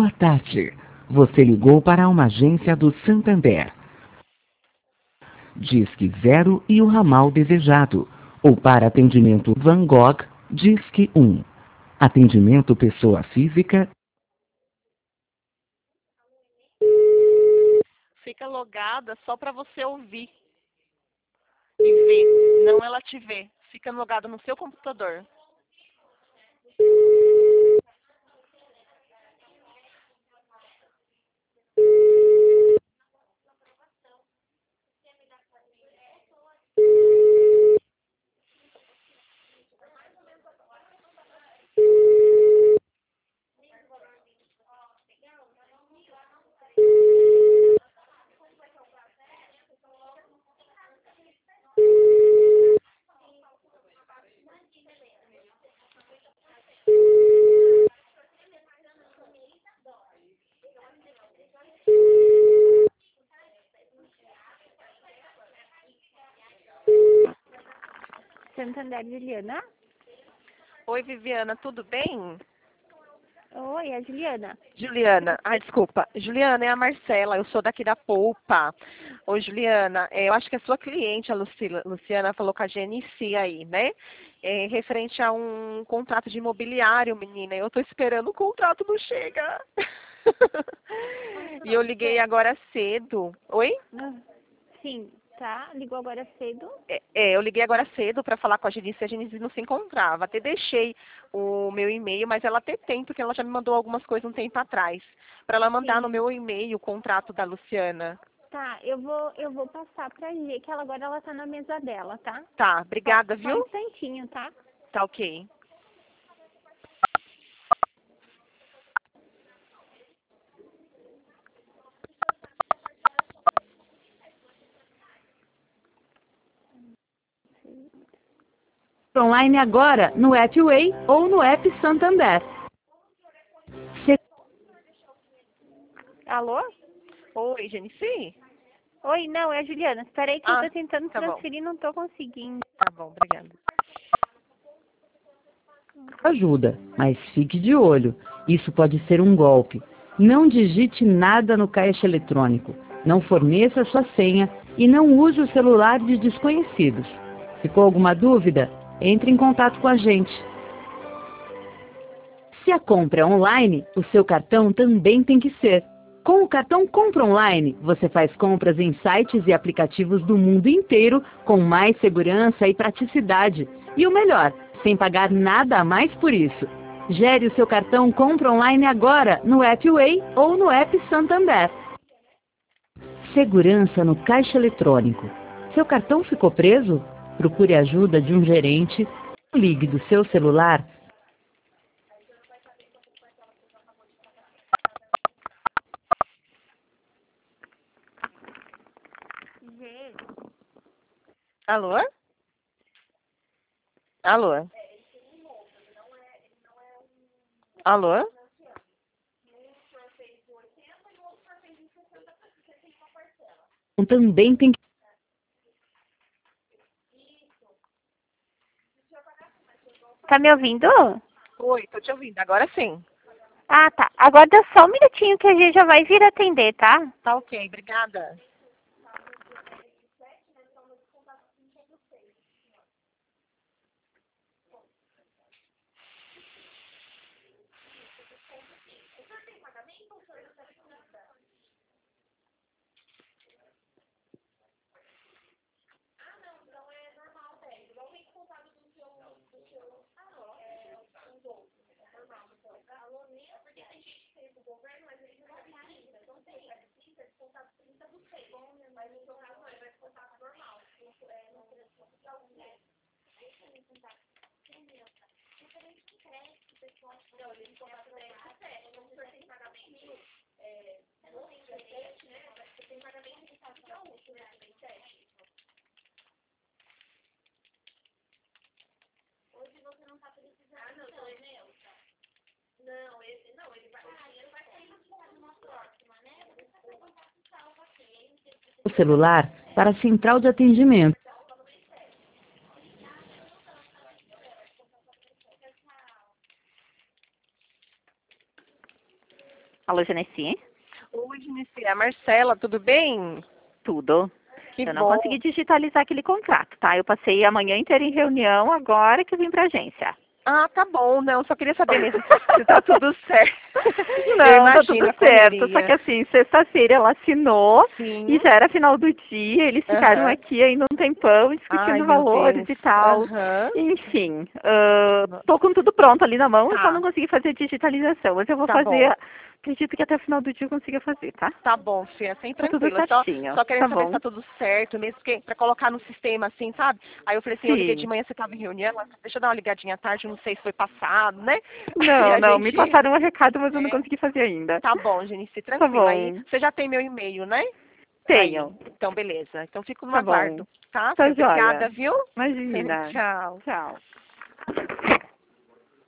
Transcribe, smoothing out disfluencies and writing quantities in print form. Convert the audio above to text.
Boa tarde. Você ligou para uma agência do Santander. Disque 0 e o ramal desejado. Ou para atendimento Van Gogh, Disque 1. Atendimento pessoa física. Fica logada só para você ouvir e ver, não ela te vê. Fica logada no seu computador. Santander, Juliana? Oi, Viviana, tudo bem? Oi, é a Juliana. Juliana, desculpa. Juliana, é a Marcela, eu sou daqui da Polpa. Oi, Juliana, eu acho que a sua cliente, a Luciana, falou com a GNC aí, né? Referente a um contrato de imobiliário, menina. Eu tô esperando o contrato, não chega. E eu liguei agora cedo. Oi? Sim, tá. Ligou agora cedo. Eu liguei agora cedo para falar com a Genice não se encontrava. Até deixei o meu e-mail, mas ela até tem, porque ela já me mandou algumas coisas um tempo atrás. Para ela mandar no meu e-mail o contrato da Luciana. Tá, eu vou passar pra G, que ela tá na mesa dela, tá? Tá, obrigada, Só viu? um instantinho, tá? Tá ok. Online agora no app Way ou no app Santander. Alô? Oi, Genice? Oi, não, é a Juliana. Espera aí que eu tô tentando tá bom. transferir, não tô conseguindo. Tá bom, obrigada. Ajuda, mas fique de olho. Isso pode ser um golpe. Não digite nada no caixa eletrônico. Não forneça sua senha e não use o celular de desconhecidos. Ficou alguma dúvida? Entre em contato com a gente. Se a compra é online, o seu cartão também tem que ser. Com o cartão Compra Online, você faz compras em sites e aplicativos do mundo inteiro com mais segurança e praticidade. E o melhor, sem pagar nada a mais por isso. Gere o seu cartão Compra Online agora no app Way ou no app Santander. Segurança no caixa eletrônico. Seu cartão ficou preso? Procure a ajuda de um gerente. Ligue do seu celular. G. Alô? Alô? Alô? Também tem que... Tá me ouvindo? Oi, tô te ouvindo. Agora sim. Ah, tá. Aguarda só um minutinho que a gente já vai vir atender, tá? Tá ok, obrigada. O celular para a central de atendimento. Alô? Alô, Genesi? Oi, Genesi, é a Marcela, tudo bem? Tudo. Que Eu não bom. consegui digitalizar aquele contrato, tá? Eu passei a manhã inteira em reunião, agora que eu vim pra agência. Ah, tá bom, não, só queria saber mesmo se tá tudo certo. Eu Não, tá imagino tudo a certo. correria. Só que assim, sexta-feira ela assinou Sim. e já era final do dia, eles ficaram Aham. aqui ainda um tempão Ai, discutindo meu valores Deus. e tal. Aham. Enfim, tô com tudo pronto ali na mão, eu só Tá. não consegui fazer digitalização, mas eu vou Tá fazer, bom. acredito que até o final do dia eu consiga fazer, tá? Tá bom, Fia, sem Tá tudo tranquila. Só, certinho, só querendo tá saber se bom? tá tudo certo, mesmo que pra colocar no sistema assim, sabe? Aí eu falei assim, eu liguei de Sim. manhã, você tava em reunião, deixa eu dar uma ligadinha à tarde, eu não sei se foi passado, né? Aí Não, a não, me gente. passaram um recado, mas eu não É, consegui fazer ainda. tá bom, Genice, Tá tranquila. Aí bom, você já tem meu e-mail, né? Aí, tenho, então beleza. Então fico no tá bom. aguardo, tá? Tá Fia? Obrigada, joia. viu? Imagina. Tchau. Tchau.